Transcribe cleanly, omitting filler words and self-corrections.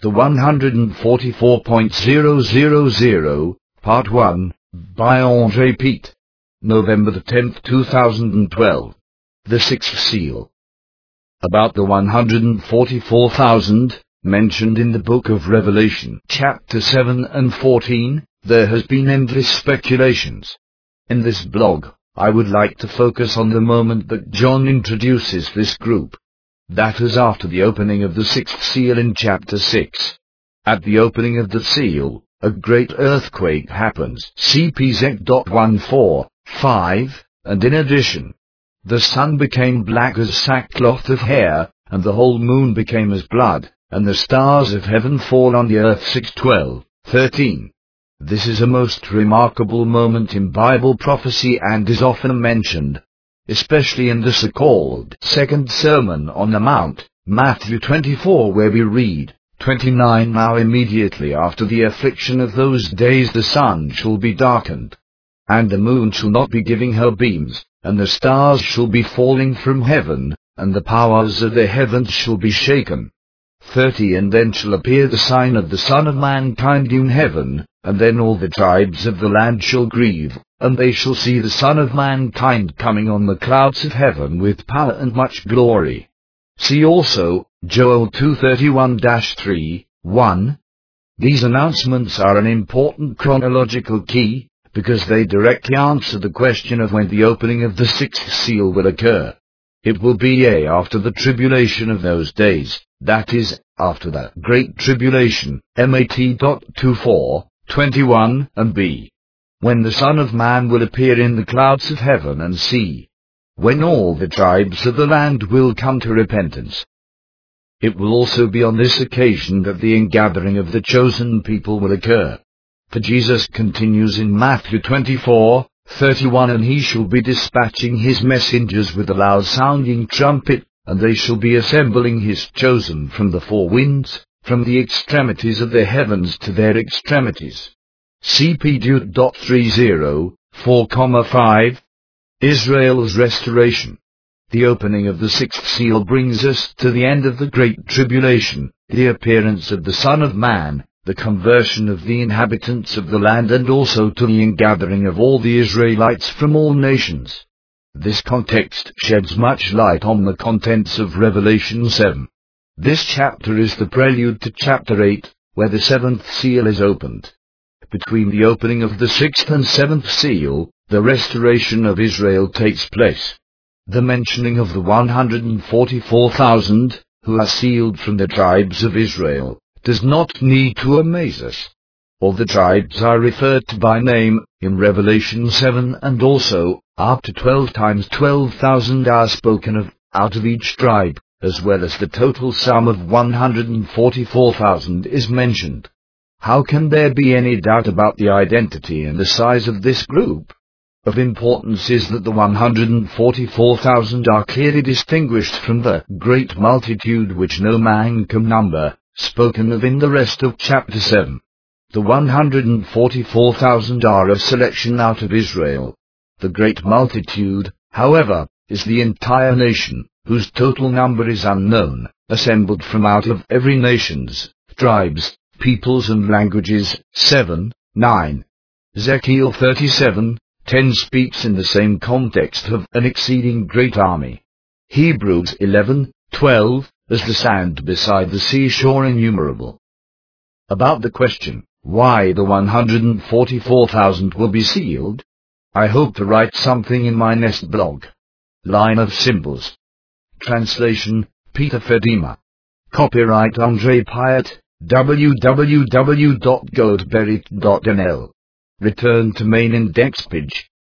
The 144.000, Part 1, by Andre Pete. November the 10th, 2012. The Sixth Seal. About the 144,000, mentioned in the book of Revelation, chapter 7 and 14, there has been endless speculations. In this blog, I would like to focus on the moment that John introduces this group. That is after the opening of the sixth seal in chapter 6. At the opening of the seal, a great earthquake happens, CPZ.145, and in addition, the sun became black as sackcloth of hair, and the whole moon became as blood, and the stars of heaven fall on the earth. 6:12-13. This is a most remarkable moment in Bible prophecy and is often mentioned, especially in the so-called Second Sermon on the Mount, Matthew 24, where we read, 29 Now immediately after the affliction of those days the sun shall be darkened, and the moon shall not be giving her beams, and the stars shall be falling from heaven, and the powers of the heavens shall be shaken. 30 And then shall appear the sign of the Son of Mankind in heaven, and then all the tribes of the land shall grieve, and they shall see the Son of Mankind coming on the clouds of heaven with power and much glory. See also, Joel 2:31-3:1. These announcements are an important chronological key, because they directly answer the question of when the opening of the sixth seal will occur. It will be after the tribulation of those days, that is, after the Great Tribulation, MAT.24:21 and B. When the Son of Man will appear in the clouds of heaven, and C. When all the tribes of the land will come to repentance. It will also be on this occasion that the ingathering of the chosen people will occur. For Jesus continues in Matthew 24:31, and he shall be dispatching his messengers with a loud-sounding trumpet, and they shall be assembling his chosen from the four winds, from the extremities of the heavens to their extremities. CP.30:4,5. Israel's restoration. The opening of the sixth seal brings us to the end of the Great Tribulation, the appearance of the Son of Man, the conversion of the inhabitants of the land, and also to the ingathering of all the Israelites from all nations. This context sheds much light on the contents of Revelation 7. This chapter is the prelude to chapter 8, where the seventh seal is opened. Between the opening of the sixth and seventh seal, the restoration of Israel takes place. The mentioning of the 144,000, who are sealed from the tribes of Israel, does not need to amaze us. All the tribes are referred to by name in Revelation 7, and also, up to 12 times 12,000 are spoken of, out of each tribe, as well as the total sum of 144,000 is mentioned. How can there be any doubt about the identity and the size of this group? Of importance is that the 144,000 are clearly distinguished from the great multitude which no man can number, spoken of in the rest of chapter 7. The 144,000 are a selection out of Israel. The great multitude, however, is the entire nation, whose total number is unknown, assembled from out of every nations, tribes, peoples and languages. 7:9. Ezekiel 37:10 speaks in the same context of an exceeding great army. Hebrews 11:12, as the sand beside the seashore innumerable. About the question, why the 144,000 will be sealed, I hope to write something in my next blog. Line of Symbols. Translation, Peter Fedima. Copyright Andre Pyatt, www.goldberry.nl. Return to main index page.